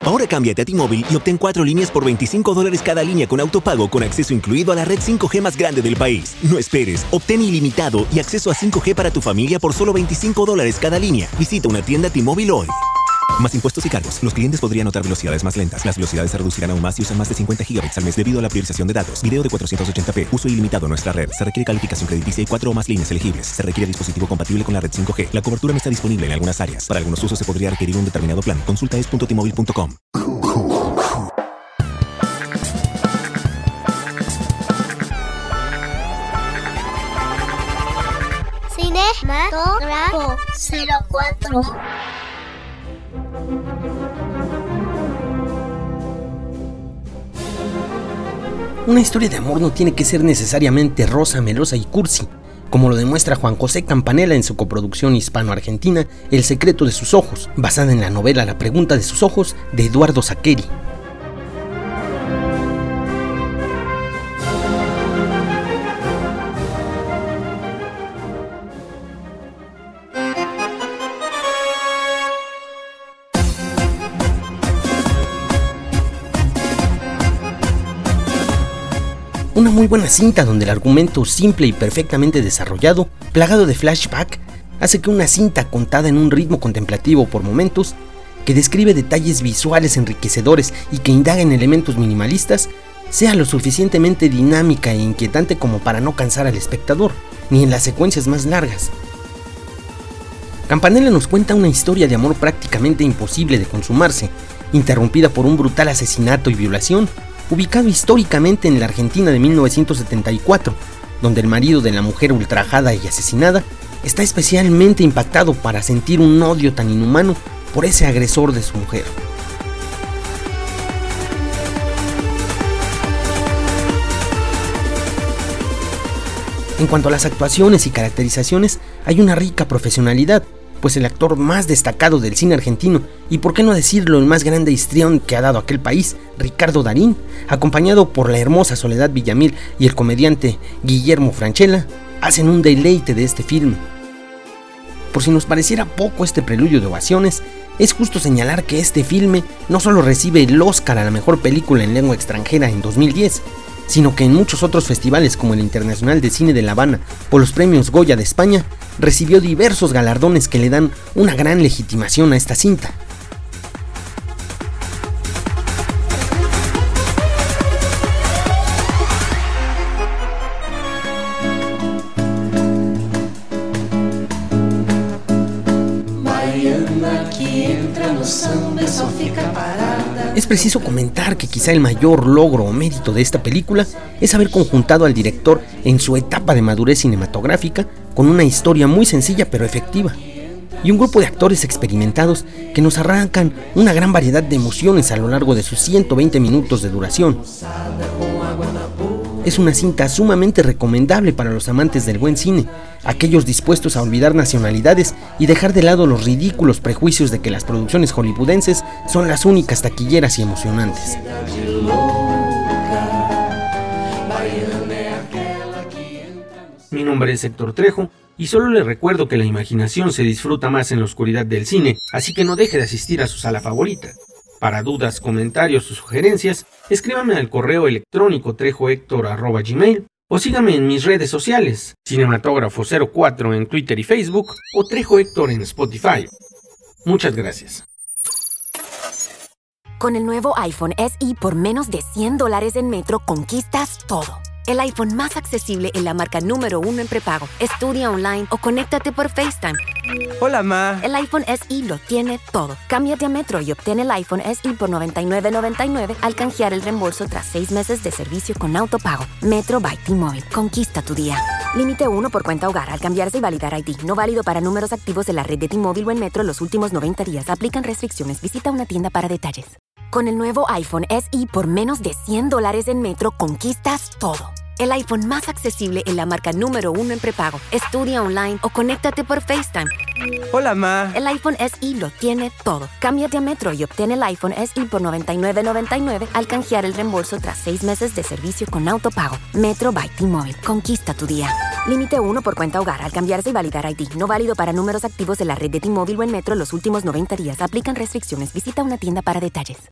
Ahora cámbiate a T-Mobile y obtén 4 líneas por $25 cada línea con autopago con acceso incluido a la red 5G más grande del país. No esperes, obtén ilimitado y acceso a 5G para tu familia por solo $25 cada línea. Visita una tienda T-Mobile hoy. Más impuestos y cargos. Los clientes podrían notar velocidades más lentas. Las velocidades se reducirán aún más si usan más de 50 GB al mes debido a la priorización de datos. Video de 480p. Uso ilimitado en nuestra red. Se requiere calificación crediticia y 4 o más líneas elegibles. Se requiere dispositivo compatible con la red 5G. La cobertura no está disponible en algunas áreas. Para algunos usos se podría requerir un determinado plan. Consulta es.tmobile.com. Cinematógrafo 04. Una historia de amor no tiene que ser necesariamente rosa, melosa y cursi, como lo demuestra Juan José Campanella en su coproducción hispano-argentina El secreto de sus ojos, basada en la novela La pregunta de sus ojos de Eduardo Sacheri. Una muy buena cinta donde el argumento simple y perfectamente desarrollado, plagado de flashback, hace que una cinta contada en un ritmo contemplativo por momentos, que describe detalles visuales enriquecedores y que indaga en elementos minimalistas, sea lo suficientemente dinámica e inquietante como para no cansar al espectador, ni en las secuencias más largas. Campanella nos cuenta una historia de amor prácticamente imposible de consumarse, interrumpida por un brutal asesinato y violación, ubicado históricamente en la Argentina de 1974, donde el marido de la mujer ultrajada y asesinada está especialmente impactado para sentir un odio tan inhumano por ese agresor de su mujer. En cuanto a las actuaciones y caracterizaciones, hay una rica profesionalidad, pues el actor más destacado del cine argentino, y por qué no decirlo el más grande histrión que ha dado aquel país, Ricardo Darín, acompañado por la hermosa Soledad Villamil y el comediante Guillermo Francella, hacen un deleite de este filme. Por si nos pareciera poco este preludio de ovaciones, es justo señalar que este filme no solo recibe el Oscar a la mejor película en lengua extranjera en 2010, sino que en muchos otros festivales como el Internacional de Cine de La Habana o los Premios Goya de España, recibió diversos galardones que le dan una gran legitimación a esta cinta. Es preciso comentar que quizá el mayor logro o mérito de esta película es haber conjuntado al director en su etapa de madurez cinematográfica con una historia muy sencilla pero efectiva, y un grupo de actores experimentados que nos arrancan una gran variedad de emociones a lo largo de sus 120 minutos de duración. Es una cinta sumamente recomendable para los amantes del buen cine, aquellos dispuestos a olvidar nacionalidades y dejar de lado los ridículos prejuicios de que las producciones hollywoodenses son las únicas taquilleras y emocionantes. Mi nombre es Héctor Trejo y solo le recuerdo que la imaginación se disfruta más en la oscuridad del cine, así que no deje de asistir a su sala favorita. Para dudas, comentarios o sugerencias, escríbame al correo electrónico trejohector@gmail o sígame en mis redes sociales, Cinematógrafo04 en Twitter y Facebook o Trejo Héctor en Spotify. Muchas gracias. Con el nuevo iPhone SE por menos de $100 en Metro conquistas todo. El iPhone más accesible en la marca número 1 en prepago. Estudia online o conéctate por FaceTime. Hola, ma. El iPhone SE lo tiene todo. Cámbiate a Metro y obtén el iPhone SE por $99.99 al canjear el reembolso tras 6 meses de servicio con autopago. Metro by T-Mobile. Conquista tu día. Límite 1 por cuenta hogar al cambiarse y validar ID. No válido para números activos de la red de T-Mobile o en Metro los últimos 90 días. Aplican restricciones. Visita una tienda para detalles. Con el nuevo iPhone SE por menos de $100 en Metro conquistas todo. El iPhone más accesible en la marca número 1 en prepago. Estudia online o conéctate por FaceTime. Hola, ma. El iPhone SE lo tiene todo. Cámbiate a Metro y obtén el iPhone SE por $99.99 al canjear el reembolso tras 6 meses de servicio con autopago. Metro by T-Mobile. Conquista tu día. Límite 1 por cuenta hogar al cambiarse y validar ID. No válido para números activos de la red de T-Mobile o en Metro los últimos 90 días. Aplican restricciones. Visita una tienda para detalles.